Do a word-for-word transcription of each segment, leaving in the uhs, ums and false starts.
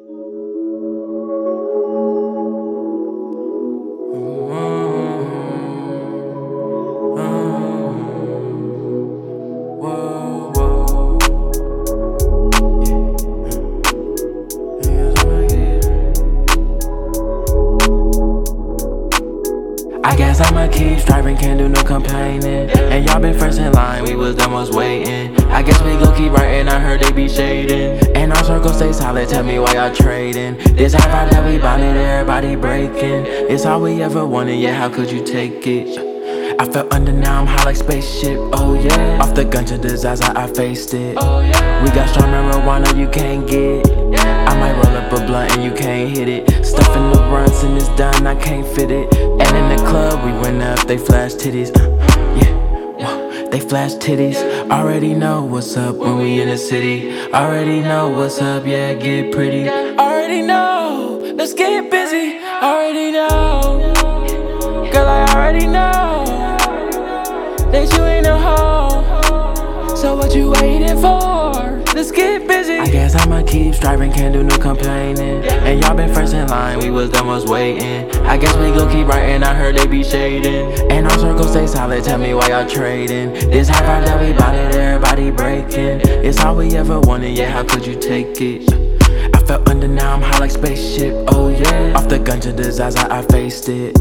I guess I'ma keep striving, can't do no complaining. And y'all been first in line, we was the most waiting. I guess we gon' keep writing, I heard they be shading. And our circle stay solid, tell me why y'all trading. This high vibe that we bonded, everybody breaking. It's all we ever wanted, yeah, how could you take it? I felt under, now I'm high like spaceship, oh yeah. Off the gun to disaster, I faced it. We got strong marijuana you can't get. I might roll up a blunt and you can't hit it. Stuff in the runs and it's done, I can't fit it. And in the club we went up, they flash titties, uh, yeah, whoa, they flash titties. Already know what's up when we in the city. Already know what's up, yeah, get pretty. Already know, let's get busy. Already know, girl, I already know that you ain't a hoe. So what you waiting for? Let's get busy. I guess I'ma keep striving, can't do no complaining. And y'all been first in line, we was the most waiting. I guess we gon' keep writing, I heard they be shading. And our circle stay solid, tell me why y'all trading. This high vibe that we bonded, everybody breaking. It's all we ever wanted, yeah, how could you take it? I felt under, now I'm high like spaceship, oh yeah. Off the gun to disaster, I faced it.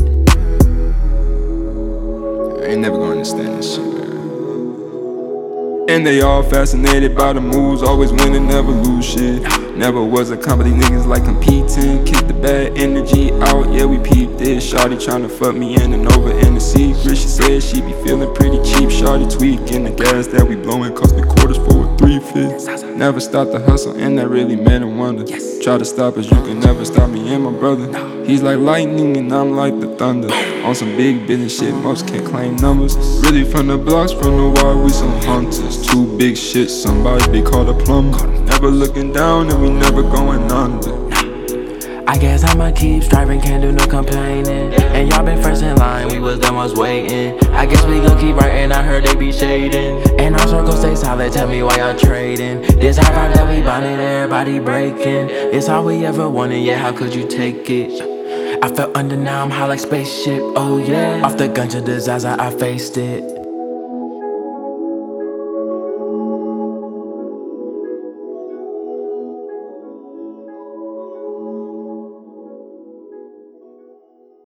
I ain't never gonna understand this shit, man. And they all fascinated by the moves, always winning, never lose shit. Never was a company, niggas like competing. Kick the bad energy out, yeah, we peeped it. Shawty tryna fuck me in and over in the secret. She said she be feeling pretty cheap. Shawty tweaking, the gas that we blowing cost me quarters for a three fifths. Never stop the hustle, and that really made him wonder. Try to stop us, you can never stop me and my brother. He's like lightning and I'm like the thunder. On some big business shit, most can't claim numbers. Really from the blocks, from the wild, we some hunters. Two big shit, somebody they call a plumber. Never looking down and we never going under. I guess I'ma keep striving, can't do no complaining. And y'all been first in line, we was the most waiting. I guess we gon' keep writing, I heard they be shading. And our circle stay solid, tell me why y'all trading. This high vibe that we bonded, everybody breaking. It's all we ever wanted, yeah, how could you take it? I felt under, now I'm high like spaceship, oh yeah. Off the gun to disaster, I faced it.